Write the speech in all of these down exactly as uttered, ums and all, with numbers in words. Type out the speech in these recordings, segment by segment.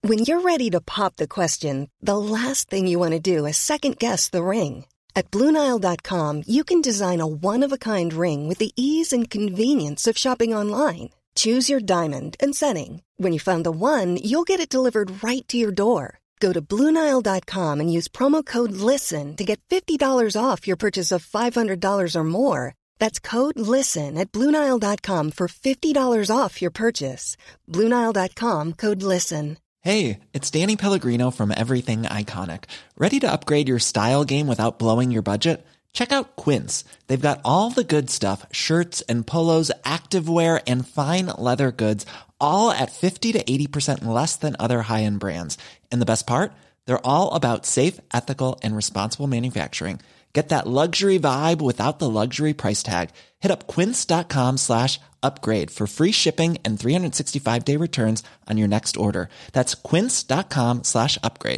When you're ready to pop the question, the last thing you want to do is second-guess the ring. At Blue Nile dot com, you can design a one-of-a-kind ring with the ease and convenience of shopping online. Choose your diamond and setting. When you find the one, you'll get it delivered right to your door. Go to Blue Nile dot com and use promo code LISTEN to get fifty dollars off your purchase of five hundred dollars or more. That's code LISTEN at Blue Nile dot com for fifty dollars off your purchase. Blue Nile dot com, code LISTEN. Hey, it's Danny Pellegrino from Everything Iconic. Ready to upgrade your style game without blowing your budget? Check out Quince. They've got all the good stuff, shirts and polos, activewear, and fine leather goods, all at fifty to eighty percent less than other high-end brands. And the best part? They're all about safe, ethical, and responsible manufacturing. Get that luxury vibe without the luxury price tag. Hit up quince.com slash upgrade for free shipping and three sixty-five day returns on your next order. That's quince.com slash upgrade.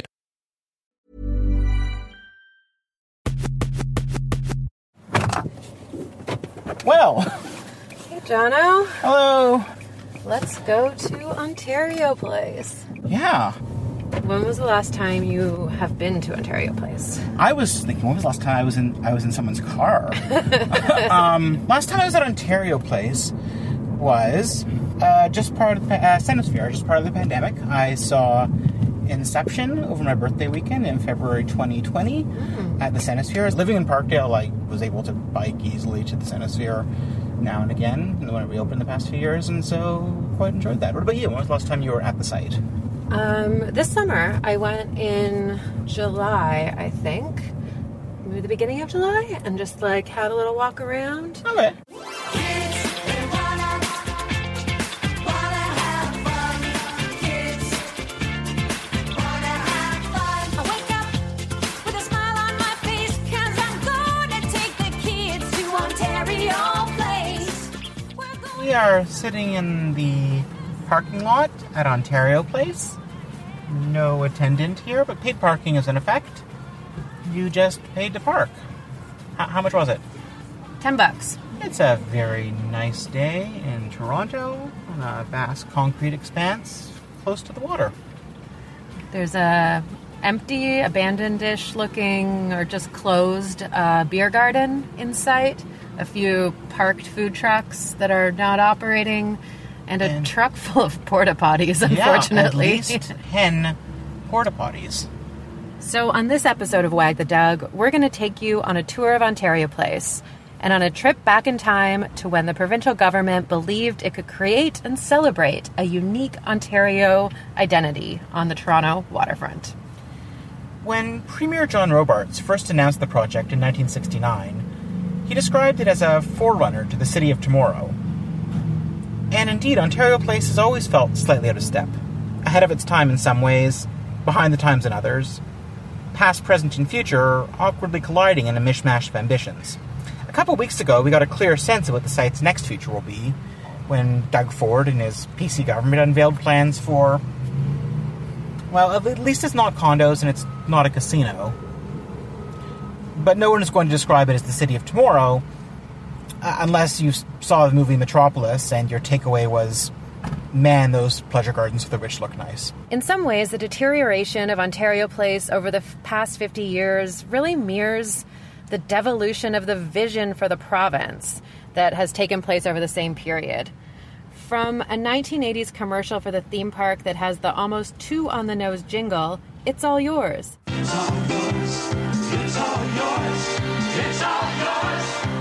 Well. Hey, Jono. Hello. Let's go to Ontario Place. Yeah. When was the last time you have been to Ontario Place? I was thinking, when was the last time I was in I was in someone's car? um, last time I was at Ontario Place was uh, just part of the uh, Cinesphere, just part of the pandemic. I saw Inception over my birthday weekend in February twenty twenty mm. at the Cinesphere. I was living in Parkdale. I was able to bike easily to the Cinesphere now and again when it reopened the past few years, and so quite enjoyed that. What about you? When was the last time you were at the site? Um, this summer, I went in July, I think. Maybe the beginning of July, and just, like, had a little walk around. Okay. We are sitting in the parking lot at Ontario Place. No attendant here, but paid parking is in effect. You just paid to park. H- how much was it? Ten bucks. It's a very nice day in Toronto on a vast concrete expanse close to the water. There's a empty, abandoned-ish looking or just closed uh, beer garden in sight. A few parked food trucks that are not operating. And a and, truck full of porta-potties, unfortunately. Yeah, at least ten porta-potties. So on this episode of Wag the Dog, we're going to take you on a tour of Ontario Place and on a trip back in time to when the provincial government believed it could create and celebrate a unique Ontario identity on the Toronto waterfront. When Premier John Robarts first announced the project in nineteen sixty-nine, he described it as a forerunner to the city of tomorrow. And indeed, Ontario Place has always felt slightly out of step. Ahead of its time in some ways, behind the times in others. Past, present, and future awkwardly colliding in a mishmash of ambitions. A couple of weeks ago, we got a clear sense of what the site's next future will be when Doug Ford and his P C government unveiled plans for, well, at least it's not condos and it's not a casino. But no one is going to describe it as the city of tomorrow, Uh, unless you saw the movie Metropolis and your takeaway was, man, those pleasure gardens for the rich look nice. In some ways, the deterioration of Ontario Place over the f- past fifty years really mirrors the devolution of the vision for the province that has taken place over the same period. From a nineteen eighties commercial for the theme park that has the almost too-on-the-nose jingle, "It's all yours." It's all yours. It's all yours. It's all yours.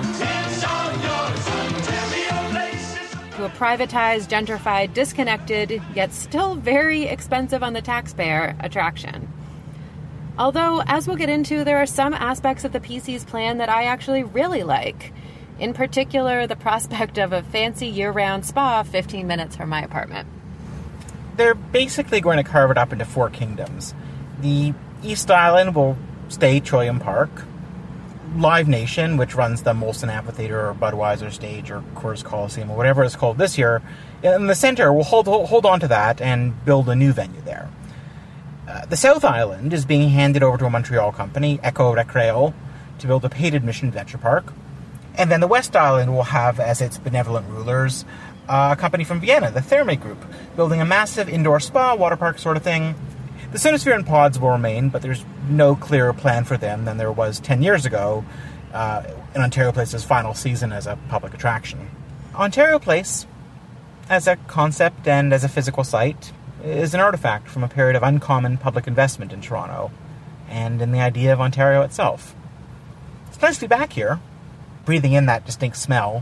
To a privatized, gentrified, disconnected, yet still very expensive on the taxpayer attraction. Although, as we'll get into, there are some aspects of the P C's plan that I actually really like. In particular, the prospect of a fancy year-round spa fifteen minutes from my apartment. They're basically going to carve it up into four kingdoms. The East Island will stay Trillium Park. Live Nation, which runs the Molson Amphitheatre or Budweiser Stage or Coors Coliseum or whatever it's called this year, in the center will hold hold on to that and build a new venue there. Uh, the South Island is being handed over to a Montreal company, Echo Recreo, to build a paid admission venture park. And then the West Island will have as its benevolent rulers Uh, a company from Vienna, the Therme Group, building a massive indoor spa, water park sort of thing. The Sinosphere and pods will remain, but there's no clearer plan for them than there was ten years ago uh, in Ontario Place's final season as a public attraction. Ontario Place, as a concept and as a physical site, is an artifact from a period of uncommon public investment in Toronto, and in the idea of Ontario itself. It's nice to be back here, breathing in that distinct smell.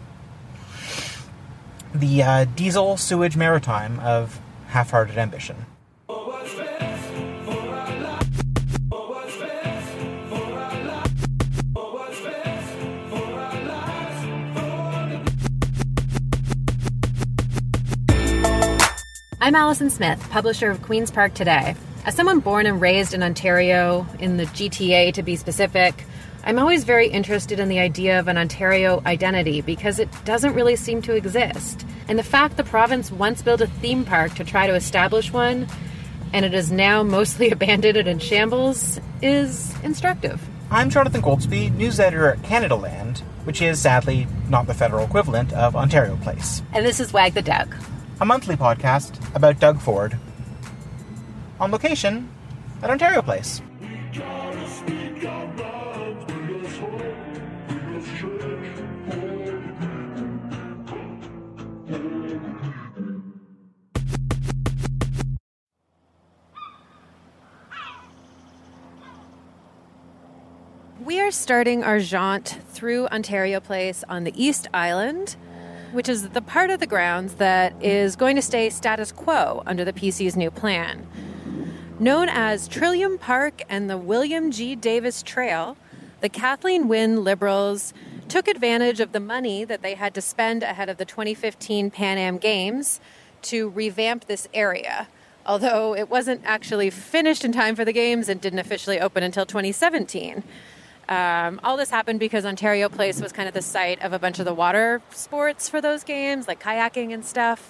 The uh, diesel sewage maritime of half-hearted ambition. I'm Allison Smith, publisher of Queen's Park Today. As someone born and raised in Ontario, in the G T A to be specific, I'm always very interested in the idea of an Ontario identity because it doesn't really seem to exist. And the fact the province once built a theme park to try to establish one, and it is now mostly abandoned and in shambles, is instructive. I'm Jonathan Goldsby, news editor at Canada Land, which is, sadly, not the federal equivalent of Ontario Place. And this is Wag the Doug, a monthly podcast about Doug Ford, on location at Ontario Place. We are starting our jaunt through Ontario Place on the East Island, which is the part of the grounds that is going to stay status quo under the P C's new plan. Known as Trillium Park and the William G. Davis Trail, the Kathleen Wynne Liberals took advantage of the money that they had to spend ahead of the twenty fifteen Pan Am Games to revamp this area, although it wasn't actually finished in time for the Games and didn't officially open until twenty seventeen. Um, all this happened because Ontario Place was kind of the site of a bunch of the water sports for those games, like kayaking and stuff.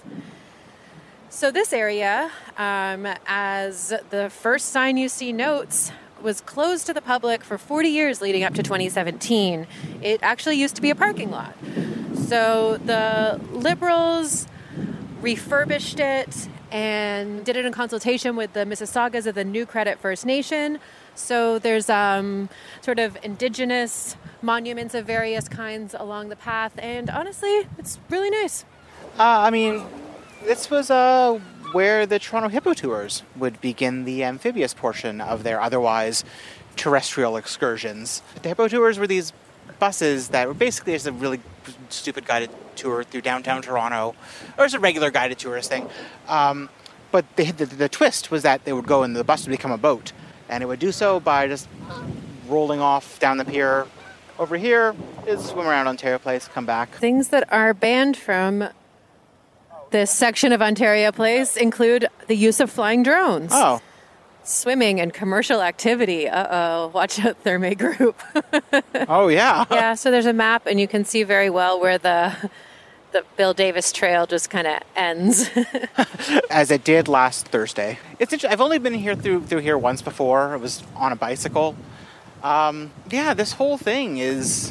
So this area, um, as the first sign you see notes, was closed to the public for forty years leading up to twenty seventeen. It actually used to be a parking lot. So the Liberals refurbished it and did it in consultation with the Mississaugas of the New Credit First Nation. So there's um, sort of indigenous monuments of various kinds along the path, and honestly, it's really nice. Uh, I mean, this was uh, where the Toronto Hippo Tours would begin the amphibious portion of their otherwise terrestrial excursions. The Hippo Tours were these buses that were basically just a really stupid guided tour through downtown Toronto, or just a regular guided tourist thing. Um, but they, the, the twist was that they would go and the bus would become a boat. And it would do so by just rolling off down the pier. Over here is swim around Ontario Place, come back. Things that are banned from this section of Ontario Place include the use of flying drones. Oh. Swimming and commercial activity. Uh-oh, watch out, Therme Group. Oh, yeah. Yeah, so there's a map, and you can see very well where the the Bill Davis Trail just kind of ends. As it did last Thursday. It's interesting. I've only been here through through here once before. It was on a bicycle. Um, yeah, this whole thing is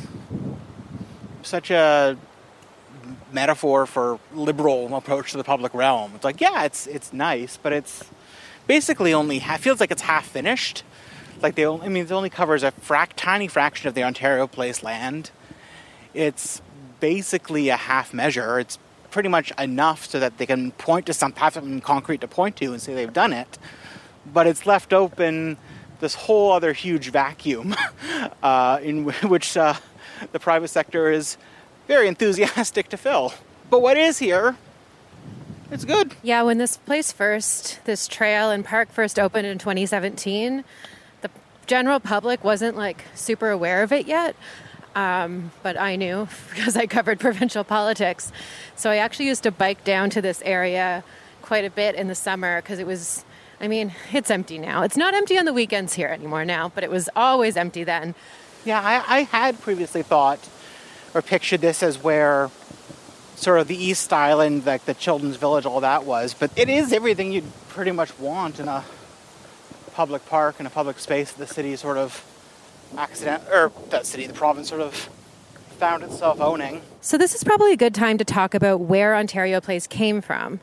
such a metaphor for liberal approach to the public realm. It's like, yeah, it's it's nice, but it's basically only half, feels like it's half finished. Like they, only, I mean, it only covers a frac, tiny fraction of the Ontario Place land. It's basically a half measure. It's pretty much enough so that they can point to some, have something concrete to point to and say they've done it. But it's left open this whole other huge vacuum uh, in which uh, the private sector is very enthusiastic to fill. But what is here, it's good. Yeah, when this place first, this trail and park first opened in twenty seventeen, the general public wasn't like super aware of it yet. Um, but I knew because I covered provincial politics. So I actually used to bike down to this area quite a bit in the summer because it was, I mean, it's empty now. It's not empty on the weekends here anymore now, but it was always empty then. Yeah, I, I had previously thought or pictured this as where sort of the East Island, like the Children's Village, all that was. But it is everything you'd pretty much want in a public park, in a public space that the city sort of accident, or the city, the province sort of found itself owning. So this is probably a good time to talk about where Ontario Place came from.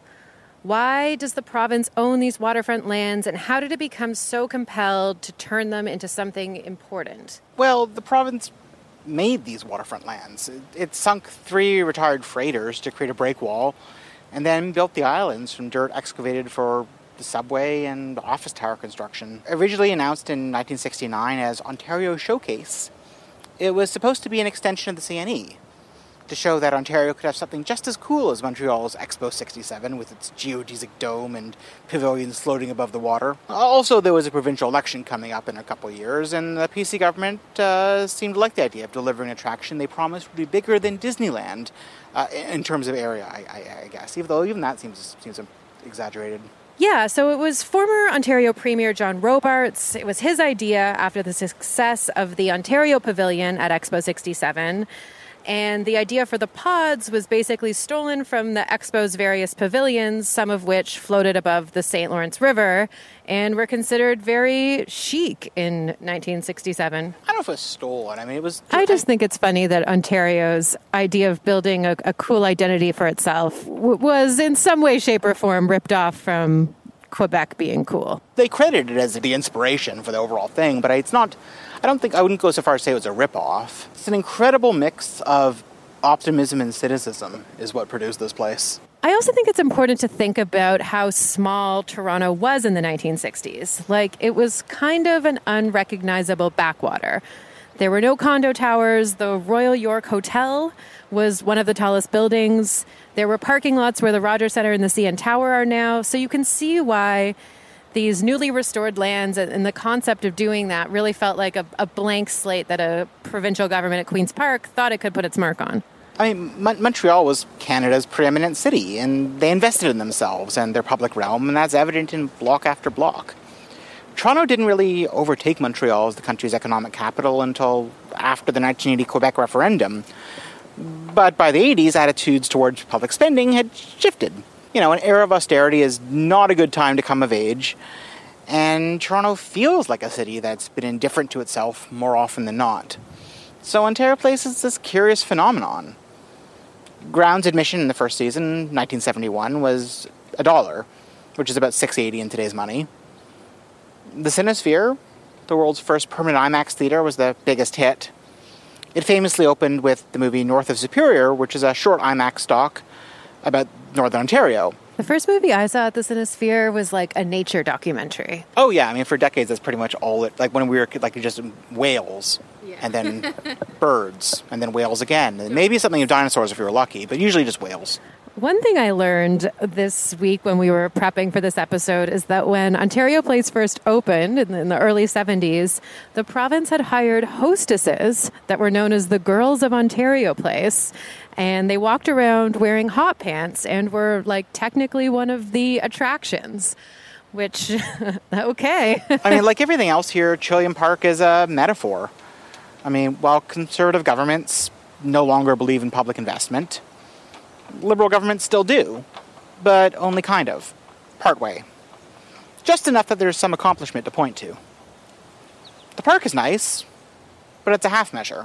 Why does the province own these waterfront lands, and how did it become so compelled to turn them into something important? Well, the province made these waterfront lands. It, it sunk three retired freighters to create a breakwall, and then built the islands from dirt excavated for the subway and office tower construction. Originally announced in nineteen sixty-nine as Ontario Showcase, it was supposed to be an extension of the C N E, to show that Ontario could have something just as cool as Montreal's Expo sixty-seven with its geodesic dome and pavilions floating above the water. Also, there was a provincial election coming up in a couple of years, and the P C government uh, seemed to like the idea of delivering an attraction they promised would be bigger than Disneyland uh, in terms of area, I, I, I guess, even though even that seems seems exaggerated. Yeah, so it was former Ontario Premier John Robarts. It was his idea after the success of the Ontario Pavilion at Expo sixty-seven. And the idea for the pods was basically stolen from the Expo's various pavilions, some of which floated above the Saint Lawrence River and were considered very chic in nineteen sixty-seven. I don't know if it was stolen. I mean, it was... I just think it's funny that Ontario's idea of building a, a cool identity for itself w- was in some way, shape, or form ripped off from Quebec being cool. They credited it as the inspiration for the overall thing, but it's not... I don't think, I wouldn't go so far as to say it was a rip-off. It's an incredible mix of optimism and cynicism is what produced this place. I also think it's important to think about how small Toronto was in the nineteen sixties. Like, it was kind of an unrecognizable backwater. There were no condo towers. The Royal York Hotel was one of the tallest buildings. There were parking lots where the Rogers Centre and the C N Tower are now. So you can see why these newly restored lands and the concept of doing that really felt like a, a blank slate that a provincial government at Queen's Park thought it could put its mark on. I mean, Mon- Montreal was Canada's preeminent city, and they invested in themselves and their public realm, and that's evident in block after block. Toronto didn't really overtake Montreal as the country's economic capital until after the nineteen eighty Quebec referendum. But by the eighties, attitudes towards public spending had shifted. You know, an era of austerity is not a good time to come of age, and Toronto feels like a city that's been indifferent to itself more often than not. So Ontario Place is this curious phenomenon. Grounds admission in the first season, nineteen seventy-one, was a dollar, which is about six dollars and eighty cents in today's money. The Cinesphere, the world's first permanent IMAX theater, was the biggest hit. It famously opened with the movie North of Superior, which is a short IMAX doc about Northern Ontario. The first movie I saw at the Cinesphere was like a nature documentary. Oh, yeah. I mean, for decades, that's pretty much all it... Like, when we were, like, just whales, yeah. And then birds, and then whales again. And maybe something of dinosaurs if you were lucky, but usually just whales. One thing I learned this week when we were prepping for this episode is that when Ontario Place first opened in the, in the early seventies, the province had hired hostesses that were known as the Girls of Ontario Place. And they walked around wearing hot pants and were, like, technically one of the attractions, which, okay. I mean, like everything else here, Trillium Park is a metaphor. I mean, while conservative governments no longer believe in public investment, liberal governments still do, but only kind of, partway. Just enough that there's some accomplishment to point to. The park is nice, but it's a half measure.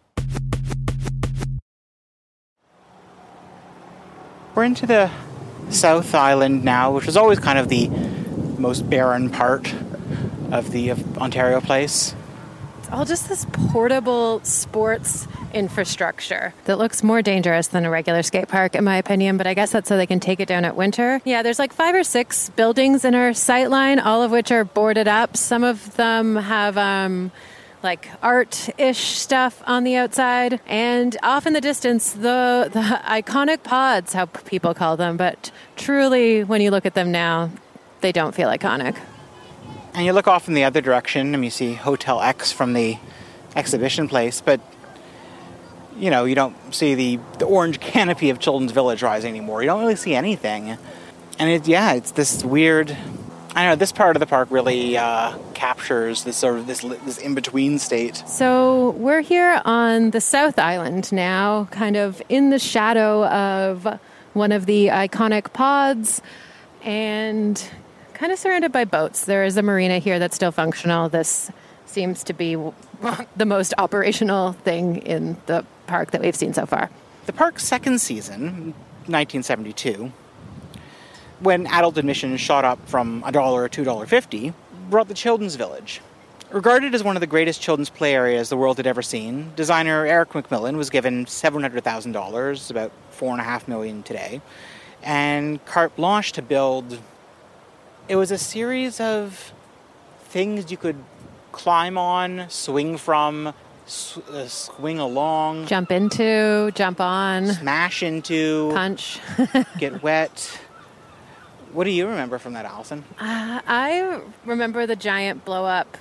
We're into the South Island now, which was always kind of the most barren part of the of Ontario Place. It's all just this portable sports infrastructure that looks more dangerous than a regular skate park, in my opinion, but I guess that's so they can take it down at winter. Yeah, there's like five or six buildings in our sightline, all of which are boarded up. Some of them have um, like art-ish stuff on the outside, and off in the distance, the, the iconic pods, how people call them, but truly, when you look at them now, they don't feel iconic. And you look off in the other direction, and you see Hotel X from the exhibition place, but you know, you don't see the, the orange canopy of Children's Village Rise anymore. You don't really see anything. And it, yeah, it's this weird, I don't know, this part of the park really uh, captures this sort of this this in-between state. So we're here on the South Island now, kind of in the shadow of one of the iconic pods and kind of surrounded by boats. There is a marina here that's still functional. This seems to be the most operational thing in the park that we've seen so far. The park's second season, nineteen seventy-two, when adult admission shot up from a dollar to two dollars fifty, brought the Children's Village. Regarded as one of the greatest children's play areas the world had ever seen, designer Eric McMillan was given seven hundred thousand dollars, about four point five million dollars today, and carte blanche to build. It was a series of things you could climb on, swing from, sw- uh, swing along, Jump into, jump on, smash into, punch. get wet. What do you remember from that, Allison? Uh, I remember the giant blow-up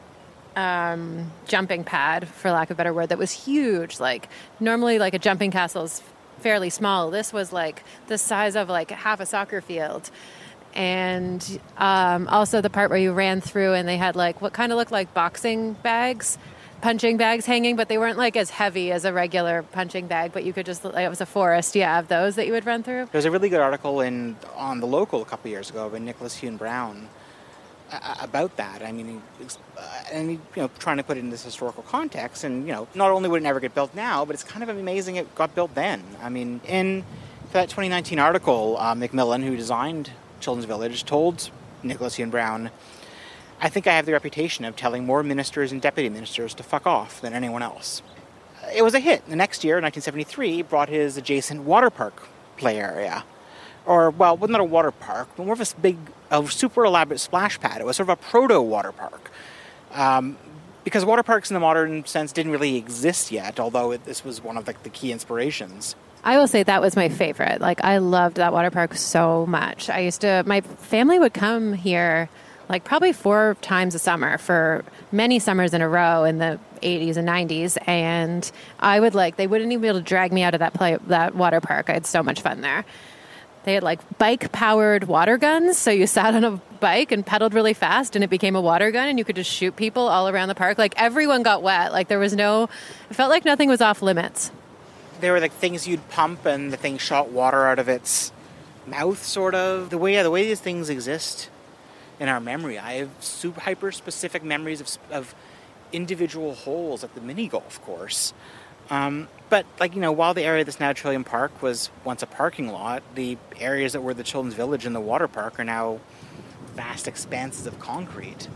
um, jumping pad, for lack of a better word, that was huge. Like, normally, like, a jumping castle is fairly small. This was, like, the size of, like, half a soccer field. And um, also the part where you ran through and they had, like, what kind of looked like boxing bags, punching bags hanging, but they weren't, like, as heavy as a regular punching bag, but you could just, like, it was a forest, yeah, of those that you would run through. There was a really good article in on The Local a couple of years ago by Nicholas Hune Brown uh, about that. I mean, uh, and, you know, trying to put it in this historical context, and, you know, not only would it never get built now, but it's kind of amazing it got built then. I mean, in that twenty nineteen article, uh, McMillan, who designed Children's Village, told Nicholas Hune Brown, "I think I have the reputation of telling more ministers and deputy ministers to fuck off than anyone else." It was a hit. The next year, nineteen seventy-three, brought his adjacent water park play area. Or, well, not a water park, but more of a big, a super elaborate splash pad. It was sort of a proto-water park. Um, because water parks in the modern sense didn't really exist yet, although it, this was one of the, the key inspirations. I will say that was my favorite. Like, I loved that water park so much. I used to, my family would come here like probably four times a summer for many summers in a row in the eighties and nineties. And I would like, they wouldn't even be able to drag me out of that play, that water park. I had so much fun there. They had like bike powered water guns. So you sat on a bike and pedaled really fast and it became a water gun and you could just shoot people all around the park. Like everyone got wet. Like there was no, it felt like nothing was off limits. There were like things you'd pump and the thing shot water out of its mouth, sort of. The way, yeah, the way these things exist in our memory. I have super hyper specific memories of, of individual holes at the mini golf course. Um, but like, you know, while the area that's now Trillium Park was once a parking lot, the areas that were the Children's Village and the water park are now vast expanses of concrete.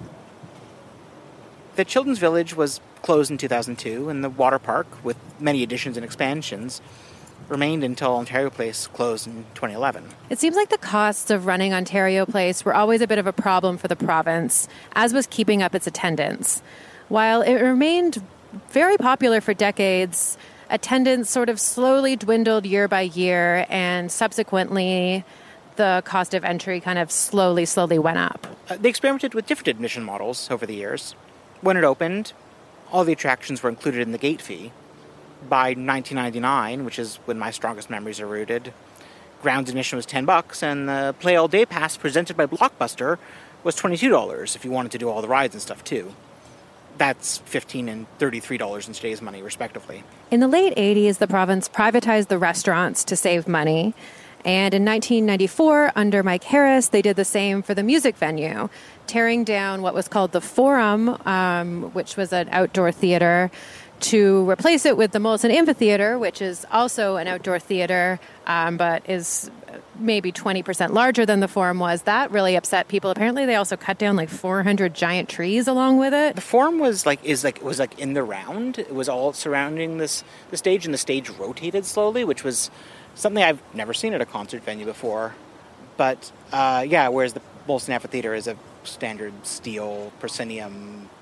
The Children's Village was closed in two thousand two, and the water park, with many additions and expansions, remained until Ontario Place closed in twenty eleven. It seems like the costs of running Ontario Place were always a bit of a problem for the province, as was keeping up its attendance. While it remained very popular for decades, attendance sort of slowly dwindled year by year, and subsequently the cost of entry kind of slowly, slowly went up. Uh, they experimented with different admission models over the years. When it opened, all the attractions were included in the gate fee. By nineteen ninety-nine, which is when my strongest memories are rooted, grounds admission was ten bucks, and the Play All Day Pass presented by Blockbuster was twenty-two dollars if you wanted to do all the rides and stuff too. That's fifteen dollars and thirty-three dollars in today's money, respectively. In the late eighties, the province privatized the restaurants to save money. And in nineteen ninety-four, under Mike Harris, they did the same for the music venue, tearing down what was called the Forum, um, which was an outdoor theater, to replace it with the Molson Amphitheater, which is also an outdoor theater, um, but is maybe twenty percent larger than the Forum was. That really upset people. Apparently, they also cut down like four hundred giant trees along with it. The Forum was like is like was like in the round. It was all surrounding this the stage, and the stage rotated slowly, which was something I've never seen at a concert venue before. But uh, yeah, whereas the Molson Amphitheater is a standard steel proscenium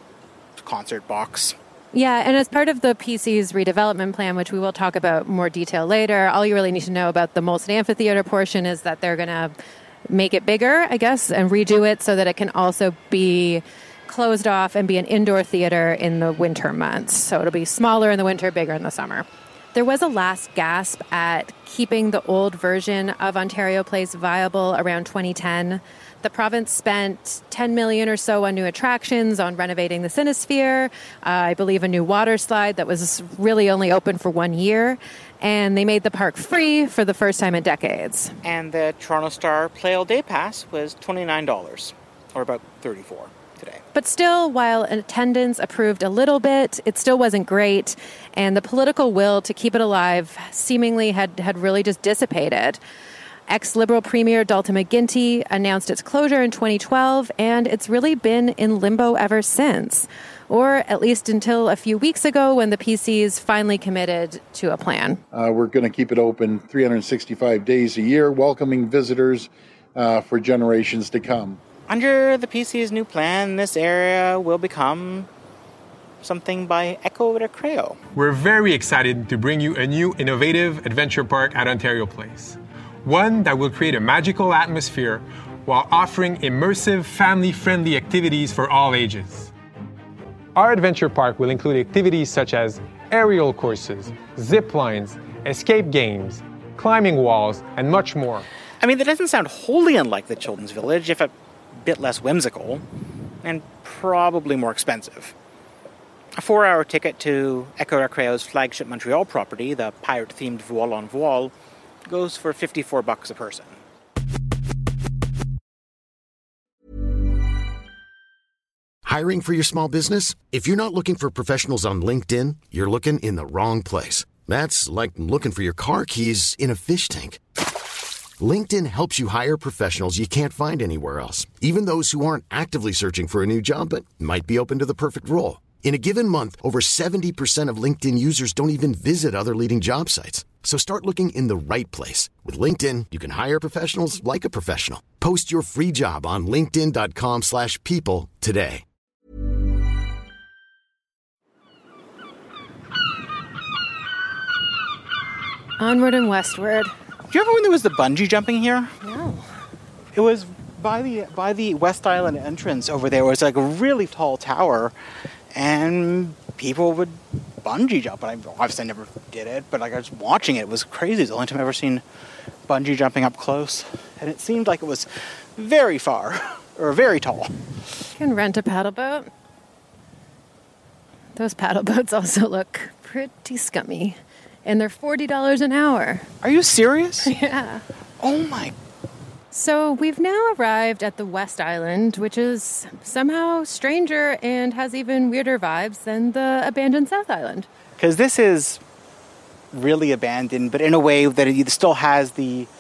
concert box. Yeah, and as part of the P C's redevelopment plan, which we will talk about more detail later, all you really need to know about the Molson Amphitheater portion is that they're going to make it bigger, I guess, and redo it so that it can also be closed off and be an indoor theater in the winter months. So it'll be smaller in the winter, bigger in the summer. There was a last gasp at keeping the old version of Ontario Place viable around twenty ten. The province spent ten million dollars or so on new attractions, on renovating the Cinesphere, uh, I believe a new water slide that was really only open for one year, and they made the park free for the first time in decades. And the Toronto Star Play All Day Pass was twenty-nine dollars, or about thirty-four dollars. today. But still, while attendance improved a little bit, it still wasn't great, and the political will to keep it alive seemingly had, had really just dissipated. Ex-Liberal Premier Dalton McGuinty announced its closure in twenty twelve, and it's really been in limbo ever since, or at least until a few weeks ago when the P Cs finally committed to a plan. Uh, we're going to keep it open three hundred sixty-five days a year, welcoming visitors uh, for generations to come. Under the P C's new plan, this area will become something by Echo de Creo. We're very excited to bring you a new innovative adventure park at Ontario Place. One that will create a magical atmosphere while offering immersive, family-friendly activities for all ages. Our adventure park will include activities such as aerial courses, zip lines, escape games, climbing walls, and much more. I mean, that doesn't sound wholly unlike the Children's Village, if a bit less whimsical, and probably more expensive. A four-hour ticket to Echo de Creo's flagship Montreal property, the pirate-themed Voile on Voile, goes for fifty-four bucks a person. Hiring for your small business? If you're not looking for professionals on LinkedIn, you're looking in the wrong place. That's like looking for your car keys in a fish tank. LinkedIn helps you hire professionals you can't find anywhere else, even those who aren't actively searching for a new job but might be open to the perfect role. In a given month, over seventy percent of LinkedIn users don't even visit other leading job sites. So start looking in the right place. With LinkedIn, you can hire professionals like a professional. Post your free job on linkedin.com slash people today. Onward and westward. Do you remember when there was the bungee jumping here? No. It was by the by the West Island entrance over there. It was like a really tall tower, and people would bungee jump. And I obviously never did it, but like I was watching it. It was crazy. It's the only time I've ever seen bungee jumping up close, and it seemed like it was very far or very tall. You can rent a paddle boat. Those paddle boats also look pretty scummy, and they're forty dollars an hour. Are you serious? Yeah. Oh my. So we've now arrived at the West Island, which is somehow stranger and has even weirder vibes than the abandoned South Island. Because this is really abandoned, but in a way that it still has the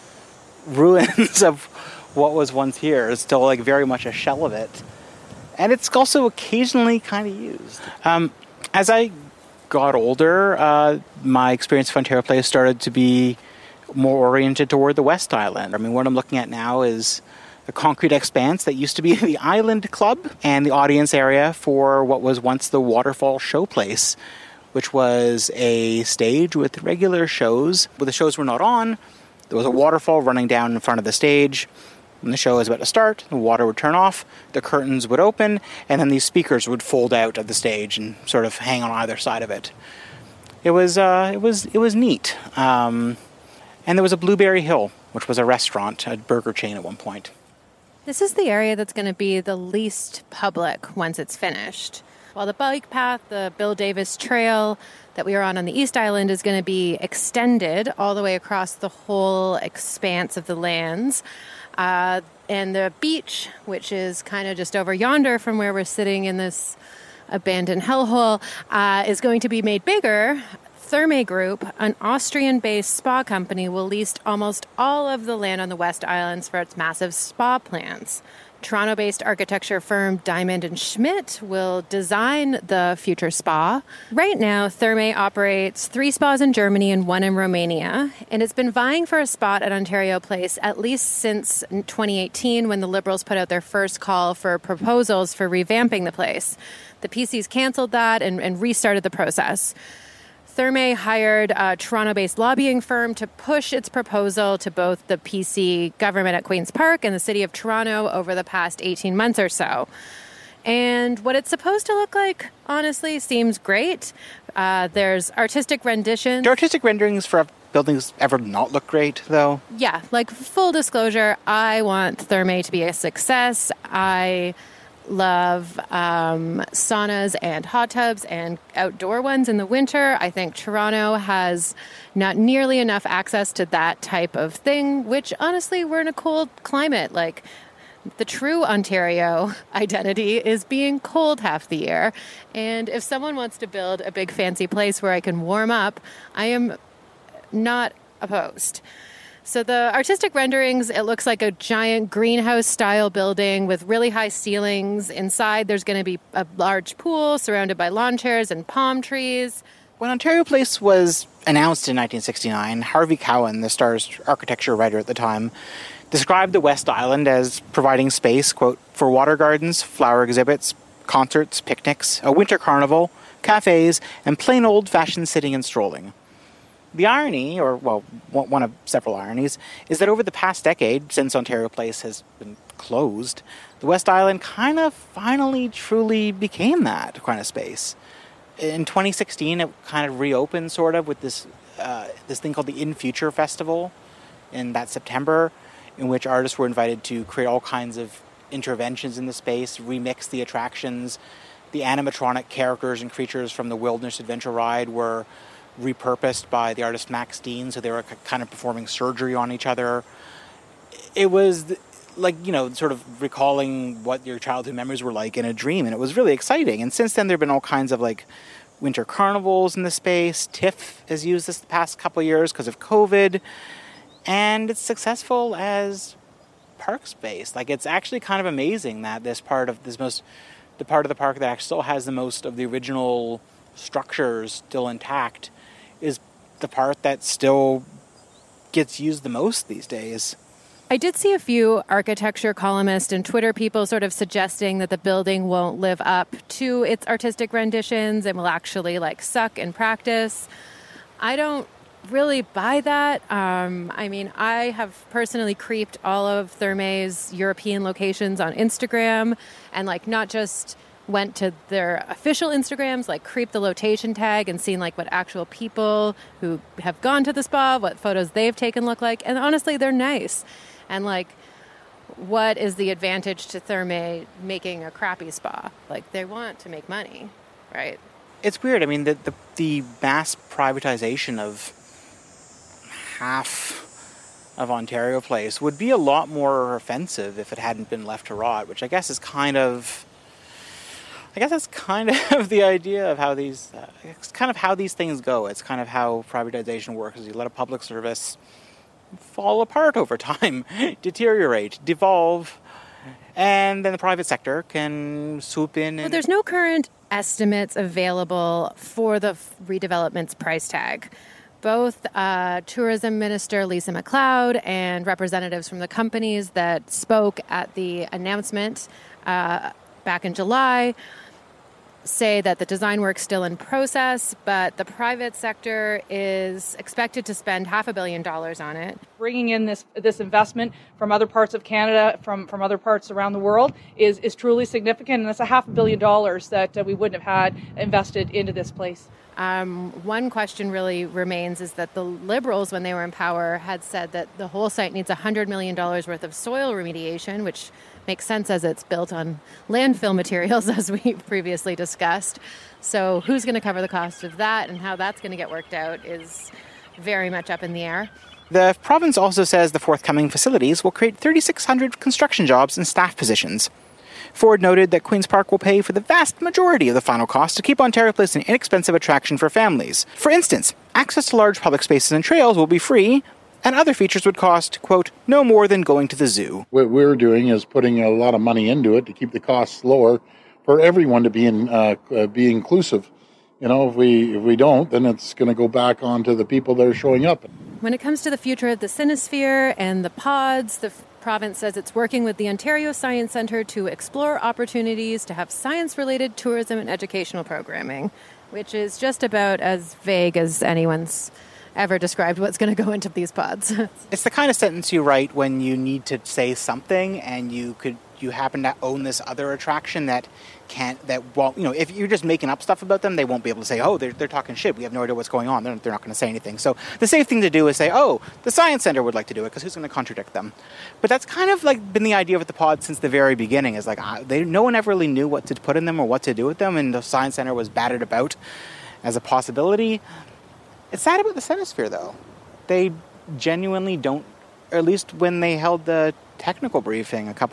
ruins of what was once here. It's still like very much a shell of it. And it's also occasionally kind of used. Um, as I got older, uh, my experience of Ontario Place started to be more oriented toward the West Island. I mean, what I'm looking at now is a concrete expanse that used to be the Island Club and the audience area for what was once the Waterfall Showplace, which was a stage with regular shows. When the shows were not on, there was a waterfall running down in front of the stage. When the show was about to start, the water would turn off, the curtains would open, and then these speakers would fold out of the stage and sort of hang on either side of it. It was uh, it was it was neat. Um, And there was a Blueberry Hill, which was a restaurant, a burger chain at one point. This is the area that's going to be the least public once it's finished. While the bike path, the Bill Davis Trail that we are on on the East Island, is going to be extended all the way across the whole expanse of the lands. Uh, and the beach, which is kind of just over yonder from where we're sitting in this abandoned hellhole, uh, is going to be made bigger. Therme Group, an Austrian-based spa company, will lease almost all of the land on the West Islands for its massive spa plans. Toronto-based architecture firm Diamond and Schmidt will design the future spa. Right now, Therme operates three spas in Germany and one in Romania, and it's been vying for a spot at Ontario Place at least since twenty eighteen, when the Liberals put out their first call for proposals for revamping the place. The P Cs canceled that and, and restarted the process. Therme hired a Toronto-based lobbying firm to push its proposal to both the P C government at Queen's Park and the City of Toronto over the past eighteen months or so. And what it's supposed to look like, honestly, seems great. Uh, there's artistic renditions. Do artistic renderings for buildings ever not look great, though? Yeah, like full disclosure, I want Therme to be a success. I love um, saunas and hot tubs and outdoor ones in the winter. I think Toronto has not nearly enough access to that type of thing, which honestly, we're in a cold climate. Like The true Ontario identity is being cold half the year. And if someone wants to build a big fancy place where I can warm up, I am not opposed. So the artistic renderings, it looks like a giant greenhouse-style building with really high ceilings. Inside, there's going to be a large pool surrounded by lawn chairs and palm trees. When Ontario Place was announced in nineteen sixty-nine, Harvey Cowan, the Star's architecture writer at the time, described the West Island as providing space, quote, for water gardens, flower exhibits, concerts, picnics, a winter carnival, cafes, and plain old-fashioned sitting and strolling. The irony, or, well, one of several ironies, is that over the past decade, since Ontario Place has been closed, the West Island kind of finally truly became that kind of space. In twenty sixteen, it kind of reopened, sort of, with this uh, this thing called the In Future Festival in that September, in which artists were invited to create all kinds of interventions in the space, remix the attractions. The animatronic characters and creatures from the Wilderness Adventure Ride were repurposed by the artist Max Dean, so they were kind of performing surgery on each other. It was like, you know, sort of recalling what your childhood memories were like in a dream, and it was really exciting. And since then, there have been all kinds of, like, winter carnivals in the space. TIFF has used this the past couple of years because of COVID, and it's successful as park space. Like, it's actually kind of amazing that this part of this most, the part of the park that actually still has the most of the original structures still intact is the part that still gets used the most these days. I did see a few architecture columnists and Twitter people sort of suggesting that the building won't live up to its artistic renditions and will actually, like, suck in practice. I don't really buy that. Um, I mean, I have personally creeped all of Therme's European locations on Instagram and, like, not just went to their official Instagrams, like creep the location tag and seen like what actual people who have gone to the spa, what photos they've taken look like. And honestly, they're nice. And like, what is the advantage to Therme making a crappy spa? Like, they want to make money, right? It's weird. I mean, the the, the mass privatization of half of Ontario Place would be a lot more offensive if it hadn't been left to rot, which I guess is kind of I guess that's kind of the idea of how these, uh, it's kind of how these things go. It's kind of how privatization works. Is you let a public service fall apart over time, deteriorate, devolve, and then the private sector can swoop in. And well, there's no current estimates available for the redevelopment's price tag. Both uh, Tourism Minister Lisa MacLeod and representatives from the companies that spoke at the announcement uh, back in July say that the design work's still in process, but the private sector is expected to spend half a billion dollars on it. Bringing in this this investment from other parts of Canada, from, from other parts around the world, is, is truly significant, and it's a half a billion dollars that uh, we wouldn't have had invested into this place. Um, one question really remains is that the Liberals, when they were in power, had said that the whole site needs one hundred million dollars worth of soil remediation, which makes sense as it's built on landfill materials, as we previously discussed. So who's going to cover the cost of that, and how that's going to get worked out is very much up in the air. The province also says the forthcoming facilities will create three thousand six hundred construction jobs and staff positions. Ford noted that Queen's Park will pay for the vast majority of the final cost to keep Ontario Place an inexpensive attraction for families. For instance, access to large public spaces and trails will be free, and other features would cost, quote, no more than going to the zoo. What we're doing is putting a lot of money into it to keep the costs lower for everyone to be in, uh, uh, be inclusive. You know, if we if we don't, then it's going to go back onto the people that are showing up. When it comes to the future of the Cinesphere and the pods, the province says it's working with the Ontario Science Centre to explore opportunities to have science-related tourism and educational programming, which is just about as vague as anyone's ever described what's going to go into these pods. It's the kind of sentence you write when you need to say something and you could you happen to own this other attraction that can't, that won't, you know, if you're just making up stuff about them, they won't be able to say, oh, they're, they're talking shit. We have no idea what's going on. They're, they're not going to say anything. So the safe thing to do is say, oh, the Science Centre would like to do it, because who's going to contradict them? But that's kind of like been the idea with the pod since the very beginning, is like, uh, they, no one ever really knew what to put in them or what to do with them, and the Science Centre was batted about as a possibility. It's sad about the Cinesphere, though. They genuinely don't, or at least when they held the technical briefing a couple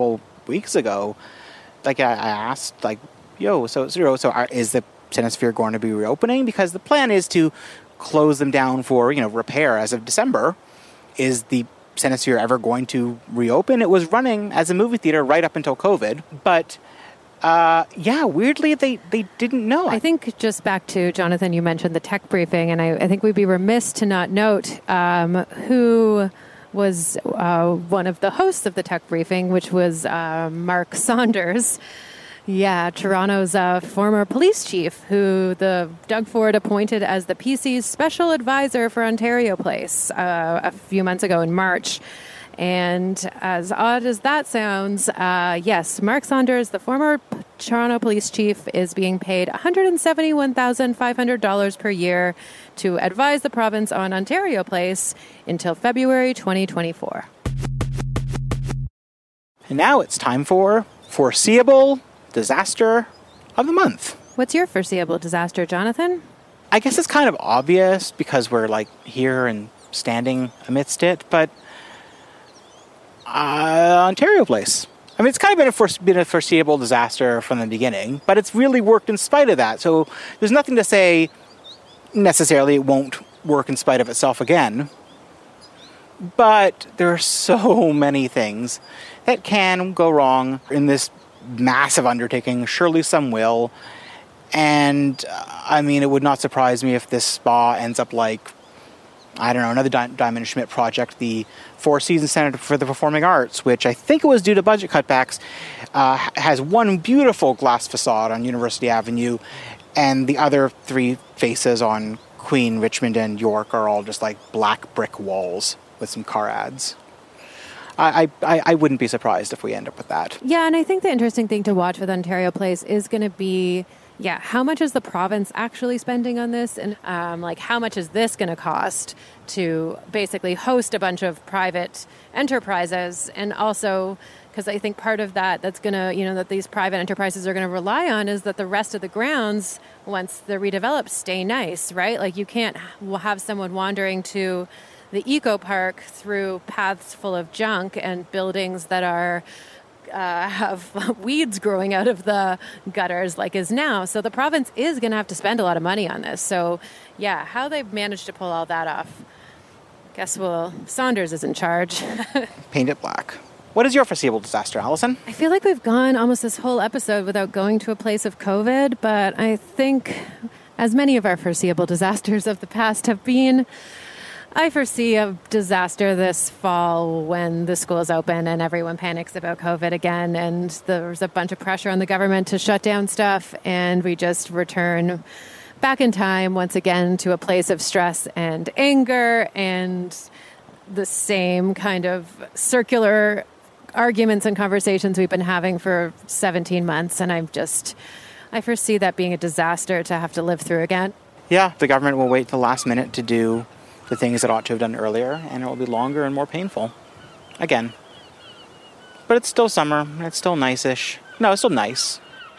weeks ago, like I, I asked, like, yo, so, so, so are, is the Cinesphere going to be reopening? Because the plan is to close them down for, you know, repair as of December. Is the Cinesphere ever going to reopen? It was running as a movie theater right up until COVID, but uh, yeah, weirdly they, they didn't know. I think just back to Jonathan, you mentioned the tech briefing, and I, I think we'd be remiss to not note um, who was uh, one of the hosts of the tech briefing, which was uh, Mark Saunders. Yeah, Toronto's uh, former police chief, who the Doug Ford appointed as the P C's special advisor for Ontario Place uh, a few months ago in March. And as odd as that sounds, uh, yes, Mark Saunders, the former Toronto police chief, is being paid one hundred seventy-one thousand five hundred dollars per year to advise the province on Ontario Place until February twenty twenty-four. And now it's time for Foreseeable Disaster of the Month. What's your foreseeable disaster, Jonathan? I guess it's kind of obvious because we're like here and standing amidst it, but uh, Ontario Place. I mean, it's kind of been a, force, been a foreseeable disaster from the beginning, but it's really worked in spite of that. So there's nothing to say necessarily it won't work in spite of itself again. But there are so many things that can go wrong in this massive undertaking. Surely some will. And, uh, I mean, it would not surprise me if this spa ends up like, I don't know, another Di- Diamond Schmidt project, the Four Seasons Center for the Performing Arts, which I think it was due to budget cutbacks, uh, has one beautiful glass facade on University Avenue, and the other three faces on Queen, Richmond, and York are all just like black brick walls with some car ads. I, I, I wouldn't be surprised if we end up with that. Yeah, and I think the interesting thing to watch with Ontario Place is going to be, yeah, how much is the province actually spending on this? And um, like, how much is this going to cost to basically host a bunch of private enterprises? And also, because I think part of that that's going to, you know, that these private enterprises are going to rely on is that the rest of the grounds, once they're redeveloped, stay nice, right? Like, you can't have someone wandering to the eco park through paths full of junk and buildings that are uh, have weeds growing out of the gutters like is now. So the province is going to have to spend a lot of money on this. So yeah, how they've managed to pull all that off. Guess well, Saunders is in charge. Paint it black. What is your foreseeable disaster, Allison? I feel like we've gone almost this whole episode without going to a place of COVID, but I think, as many of our foreseeable disasters of the past have been, I foresee a disaster this fall when the schools open and everyone panics about COVID again, and there's a bunch of pressure on the government to shut down stuff, and we just return back in time once again to a place of stress and anger and the same kind of circular arguments and conversations we've been having for seventeen months, and I'm just, I foresee that being a disaster to have to live through again. Yeah, the government will wait till the last minute to do the things it ought to have done earlier, and it will be longer and more painful. Again. But it's still summer. It's still nice-ish. No, it's still nice.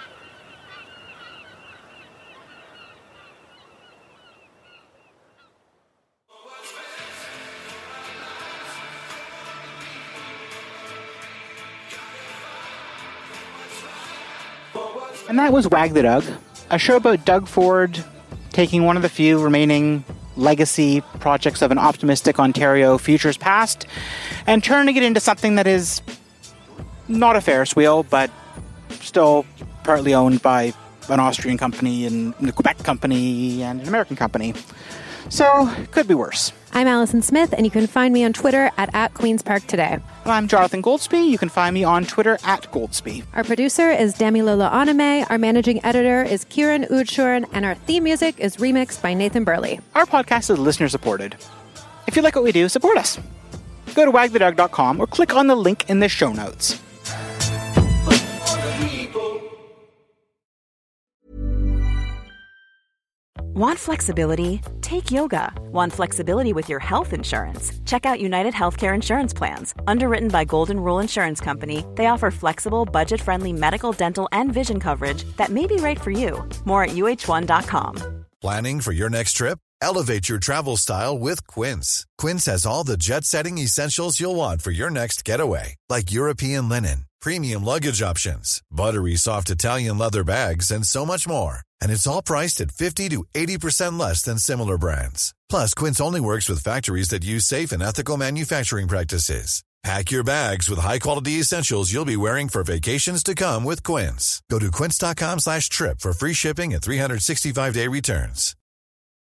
And that was Wag the Doug, a show about Doug Ford taking one of the few remaining legacy projects of an optimistic Ontario future's past and turning it into something that is not a Ferris wheel, but still partly owned by an Austrian company and a Quebec company and an American company. So, could be worse. I'm Allison Smith, and you can find me on Twitter at, at Queen's Park Today. And I'm Jonathan Goldsby. You can find me on Twitter at Goldsby. Our producer is Damilola Oname. Our managing editor is Kieran Udshuren, and our theme music is remixed by Nathan Burley. Our podcast is listener-supported. If you like what we do, support us. Go to wag the dog dot com or click on the link in the show notes. Want flexibility? Take yoga. Want flexibility with your health insurance? Check out United Healthcare Insurance Plans. Underwritten by Golden Rule Insurance Company, they offer flexible, budget-friendly medical, dental, and vision coverage that may be right for you. More at U H one dot com. Planning for your next trip? Elevate your travel style with Quince. Quince has all the jet-setting essentials you'll want for your next getaway, like European linen, premium luggage options, buttery soft Italian leather bags, and so much more. And it's all priced at fifty to eighty percent less than similar brands. Plus, Quince only works with factories that use safe and ethical manufacturing practices. Pack your bags with high-quality essentials you'll be wearing for vacations to come with Quince. Go to quince.com slash trip for free shipping and three sixty-five day returns.